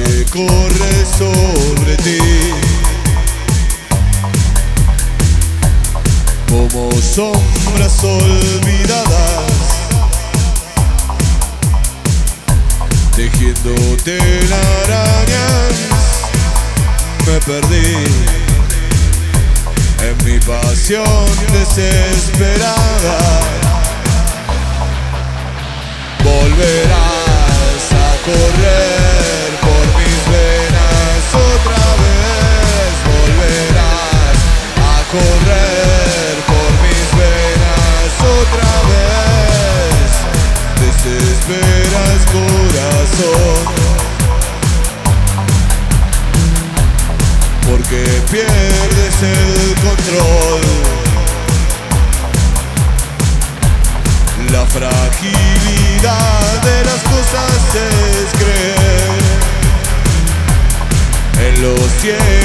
que corre sobre ti, como sombras olvidadas, tejiendo telarañas. Me perdí en mi pasión desesperada. Volverás a correr por mis venas otra vez. Volverás a correr por mis venas otra vez. Desesperas, corazón, porque pierdes el control. La fragilidad de las cosas es creer en los cielos.